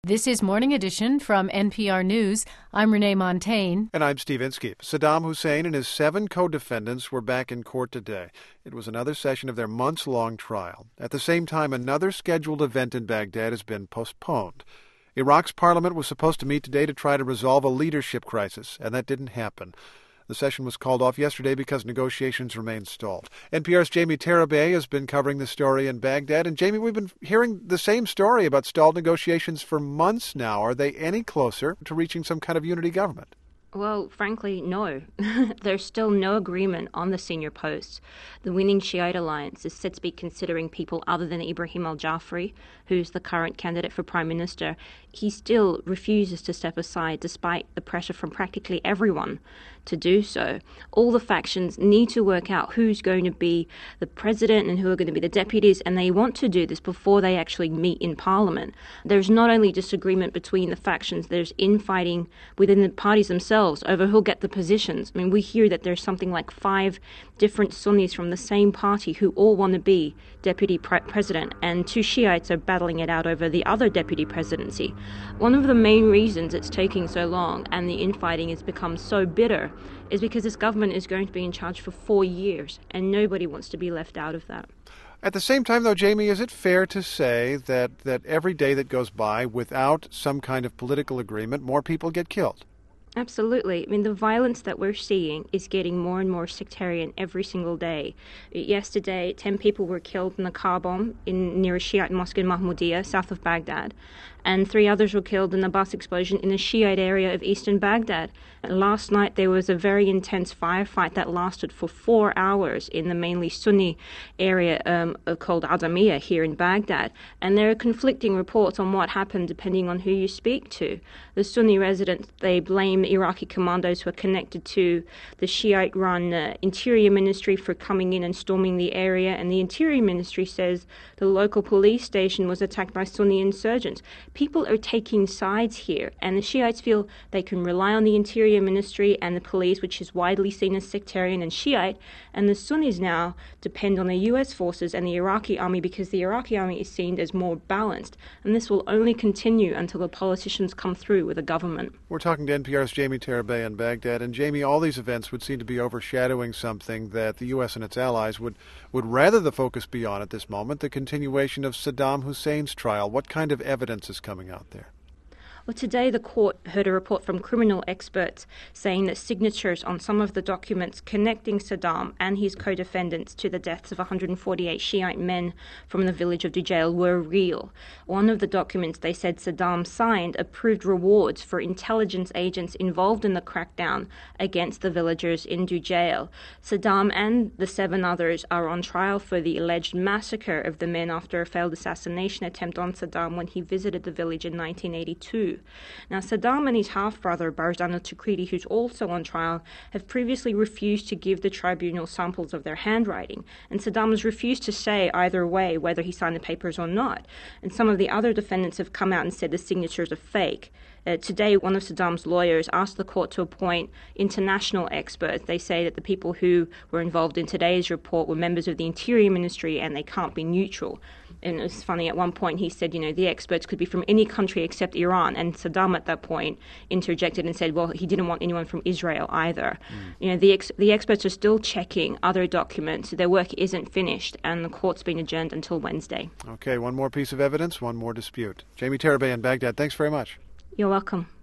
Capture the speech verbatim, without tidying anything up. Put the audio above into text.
This is Morning Edition from N P R News. I'm Renee Montagne. And I'm Steve Inskeep. Saddam Hussein and his seven co-defendants were back in court today. It was another session of their months-long trial. At the same time, another scheduled event in Baghdad has been postponed. Iraq's parliament was supposed to meet today to try to resolve a leadership crisis, and that didn't happen. The session was called off yesterday because negotiations remain stalled. N P R's Jamie Terabay has been covering the story in Baghdad. And Jamie, we've been hearing the same story about stalled negotiations for months now. Are they any closer to reaching some kind of unity government? Well, frankly, no. There's still no agreement on the senior posts. The winning Shiite alliance is said to be considering people other than Ibrahim al-Jafari, who's the current candidate for prime minister. He still refuses to step aside despite the pressure from practically everyone to do so. All the factions need to work out who's going to be the president and who are going to be the deputies, and they want to do this before they actually meet in parliament. There's not only disagreement between the factions, there's infighting within the parties themselves over who'll get the positions. I mean, we hear that there's something like five different Sunnis from the same party who all want to be deputy pre- president, and two Shiites are battling it out over the other deputy presidency. One of the main reasons it's taking so long and the infighting has become so bitter is because this government is going to be in charge for four years, and nobody wants to be left out of that. At the same time, though, Jamie, is it fair to say that, that every day that goes by without some kind of political agreement, more people get killed? Absolutely. I mean, the violence that we're seeing is getting more and more sectarian every single day. Yesterday, ten people were killed in a car bomb in, near a Shiite mosque in Mahmoudiyah, south of Baghdad, and three others were killed in a bus explosion in a Shiite area of eastern Baghdad. And last night, there was a very intense firefight that lasted for four hours in the mainly Sunni area um, called Adamiyah here in Baghdad. And there are conflicting reports on what happened depending on who you speak to. The Sunni residents, they blame Iraqi commandos who are connected to the Shiite-run uh, Interior Ministry for coming in and storming the area, and the Interior Ministry says the local police station was attacked by Sunni insurgents. People are taking sides here, and the Shiites feel they can rely on the Interior Ministry and the police, which is widely seen as sectarian and Shiite, and the Sunnis now depend on the U S forces and the Iraqi army because the Iraqi army is seen as more balanced, and this will only continue until the politicians come through with a government. We're talking to N P R's Jamie Terabay in Baghdad, and Jamie, all these events would seem to be overshadowing something that the U S and its allies would, would rather the focus be on at this moment, the continuation of Saddam Hussein's trial. What kind of evidence is coming out there? Well, today the court heard a report from criminal experts saying that signatures on some of the documents connecting Saddam and his co-defendants to the deaths of one hundred forty-eight Shiite men from the village of Dujail were real. One of the documents they said Saddam signed approved rewards for intelligence agents involved in the crackdown against the villagers in Dujail. Saddam and the seven others are on trial for the alleged massacre of the men after a failed assassination attempt on Saddam when he visited the village in nineteen eighty-two. Now, Saddam and his half-brother, Barzan al-Tukridi, who's also on trial, have previously refused to give the tribunal samples of their handwriting, and Saddam has refused to say either way whether he signed the papers or not. And some of the other defendants have come out and said the signatures are fake. Uh, today, one of Saddam's lawyers asked the court to appoint international experts. They say that the people who were involved in today's report were members of the Interior Ministry and they can't be neutral. And it was funny, at one point he said, you know, the experts could be from any country except Iran. And Saddam at that point interjected and said, well, he didn't want anyone from Israel either. Mm. You know, the ex- the experts are still checking other documents. Their work isn't finished, and the court's been adjourned until Wednesday. Okay, one more piece of evidence, one more dispute. Jamie Terabay in Baghdad, thanks very much. You're welcome.